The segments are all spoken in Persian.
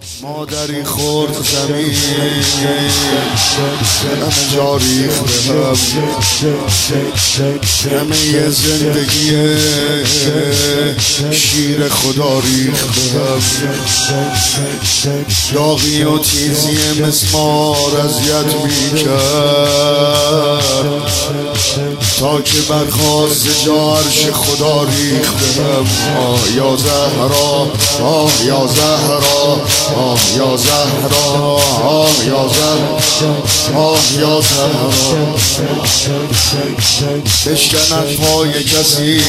مادری خورد زمین همه جا ریخت همه زندگی شیر خدا ریخت داغی و تیزی مسمار اذیت میکرد تا که برخواست جا عرش خدا ریخت. آه یا زهرا، آه یا زهرا، آه یا زهرا، آه یا زهرا، آه یا زهرا. بشکند پای کسی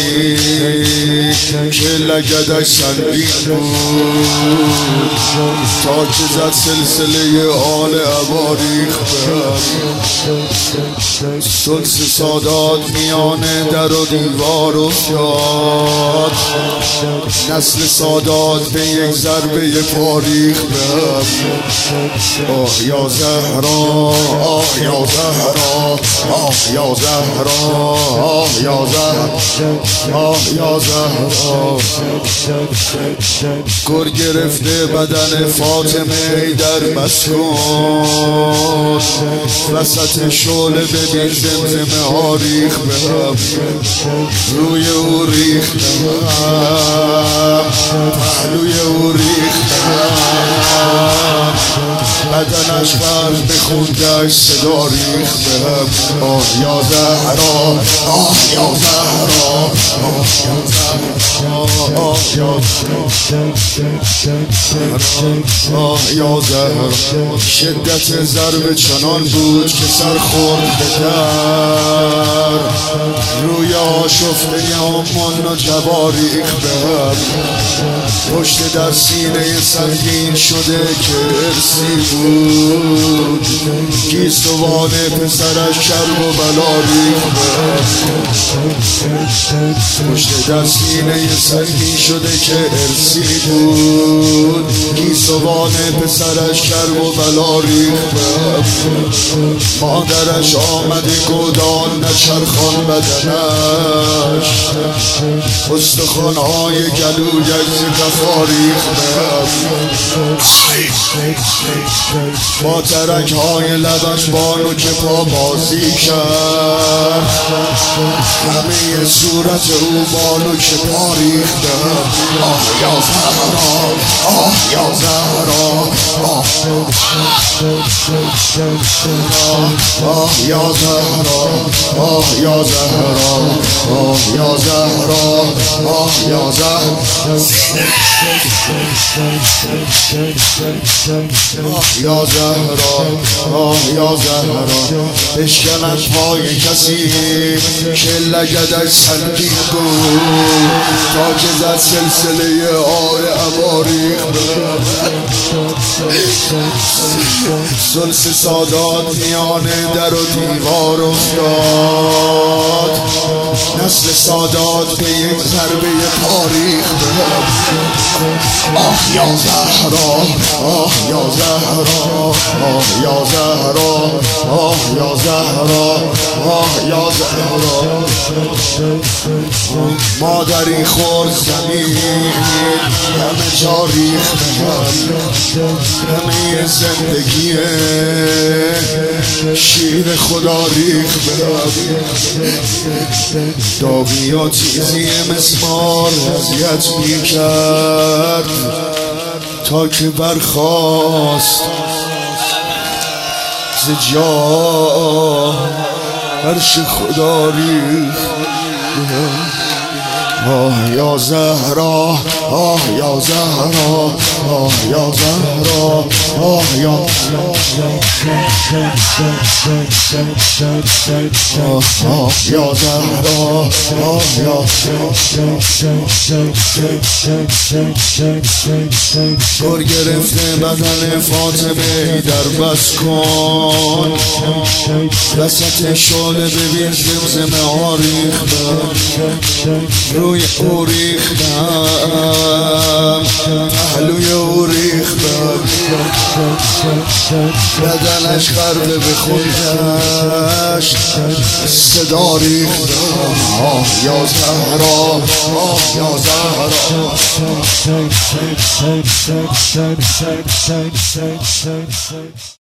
که لگدش سنگین بود تا که زد سلسله آل عبا ریخت. سلس سادات میانه در و دیوار افتاد، نسل سادات به یک ضربه پا ریخت. آه یا زهرا، آه یا زهرا، آه یا زهرا، آه یا زهرا، آه یا زهرا. گر گرفته بدن فاطمه در مسکون، وسط شعله ببین زمزمه ها ریخت روی او ریخت، پهلوی او ریخت، بدنش فرد بخوندش صدا ریخت. آه یا زهرا، آه یا زهرا، آه یا آه یا زهرا. شدت ضرب چنان بود که سر خورد به در، روی آشفته امان و جبا ریخت. پشت در سینه سنگین شده که ارسی بود، گیسوان پسرش کرب و بلا ریخت. پشت در سینه سنگین شده که ارسی بود، گیسوان پسرش کرب و بلا ریخت. مادرش آمده گودان نچرخان بدنش، استخوان‌های گلویش زفا ریخت. با ترک‌های لبش بانو که پا بازی کرد، همه صورت او بانو که پا ریخت. آه یا زهرا، آه یا زهرا، آه یا زهرا، آه یا زهرا، آه یا زهرا، آه یا زهرا، یا زهرا، آه یا زهرا. بشکند پای کسی که لگدش سنگین بود تا که زد سلسله آل عبا ریخت. سلس سادات میانه در و دیوار افتاد، نسل سادات به یک ضربه پا ریخت. آه یا زهرا، آه یا زهرا، آه یا زهرا، آه یا زهرا، آه یا زهرا. مادری خورد زمین همه جا ریخت، همه زندگی شیر خدا ریخت. داغی و تیزی مسمار اذیت میکرد تا که برخاست ز جا عرش خدا ریخت. آه یا زهرا، آه یا زهرا، آه یا زهرا، آه یا آه یا زهرا، آه یا گر گرفته بدن فاطمه در مسکون، وسط شعله ببین زمزمه ها ریخت روی او ریختم، پهلوی او ریختم. بدنش غرق به خون گشت صدا ریختم آه یا زهرا آه یا زهرا